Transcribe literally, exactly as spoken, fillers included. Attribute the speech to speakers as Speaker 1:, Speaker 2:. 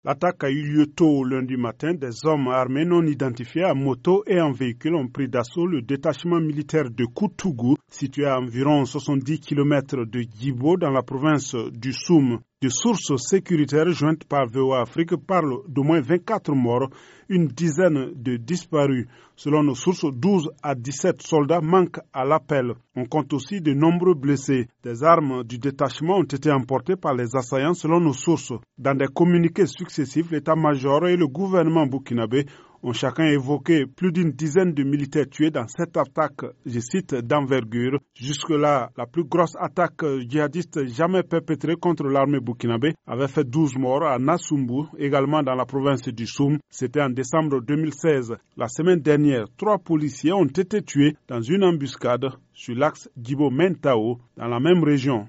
Speaker 1: L'attaque a eu lieu tôt lundi matin. Des hommes armés non identifiés à moto et en véhicule ont pris d'assaut le détachement militaire de Koutougou, situé à environ soixante-dix kilomètres de Djibo dans la province du Soum. Des sources sécuritaires jointes par V O A Afrique parlent d'au moins vingt-quatre morts, une dizaine de disparus. Selon nos sources, douze à dix-sept soldats manquent à l'appel. On compte aussi de nombreux blessés. Des armes du détachement ont été emportées par les assaillants selon nos sources. Dans des communiqués successifs, l'état-major et le gouvernement burkinabé ont chacun évoqué plus d'une dizaine de militaires tués dans cette attaque, je cite, d'envergure. Jusque-là, la plus grosse attaque djihadiste jamais perpétrée contre l'armée burkinabé avait fait douze morts à Nassumbu, également dans la province du Soum. C'était en décembre deux mille seize. La semaine dernière, trois policiers ont été tués dans une embuscade sur l'axe Djibo-Mentao, dans la même région.